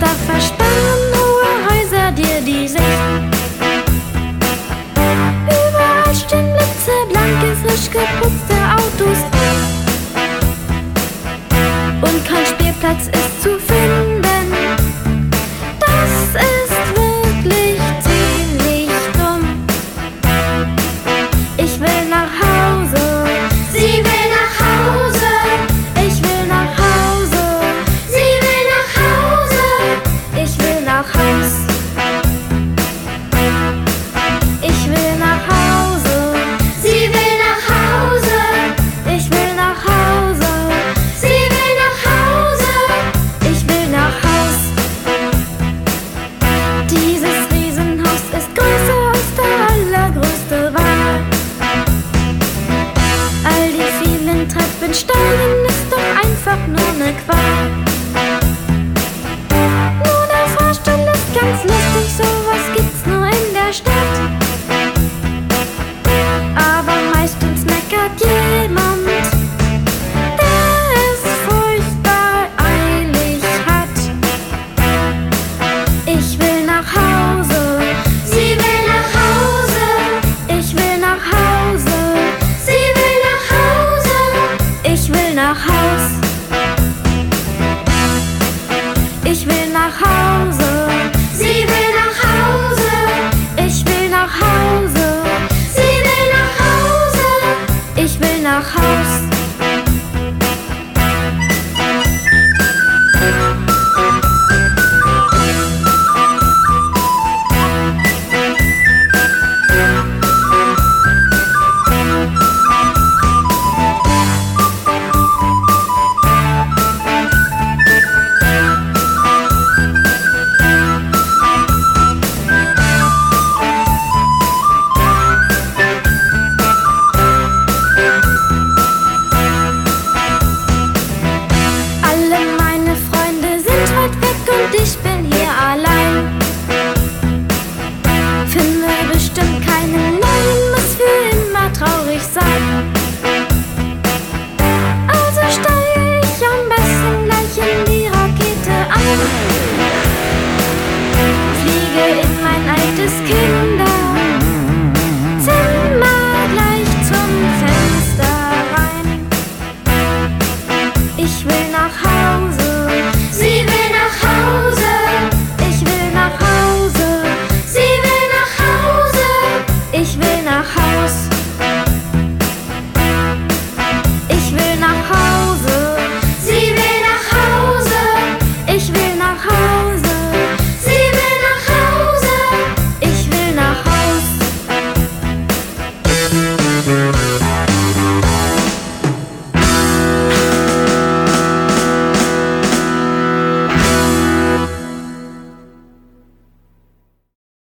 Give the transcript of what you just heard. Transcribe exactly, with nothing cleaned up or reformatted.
Da versperren hohe Häuser dir die Sicht. Überall stehen blitzeblanke, frisch geputzte Autos. Und kein Spielplatz ist zu finden. Das ist wirklich ziemlich dumm. Ich will nach Hause. Sie will nach Hause. Ich will nach Hause. Sie will nach Hause. Ich will nach Haus. Ich will nach Hause. Sie will nach Hause. Ich will nach Hause. Sie will nach Hause. Ich will nach Haus. Dieses Riesenhaus ist größer als der allergrößte Wal. All die vielen Treppensteigen ist doch einfach nur ne Qual. Nur der Fahrstuhl ist ganz lustig, sowas gibt's nur in der Stadt. Aber meistens meckert jemand, der es furchtbar eilig hat. Ich will nach Hause. Sie will nach Hause. Ich will nach Hause. Sie will nach Hause. Ich will nach Haus. Ich will nach Hause.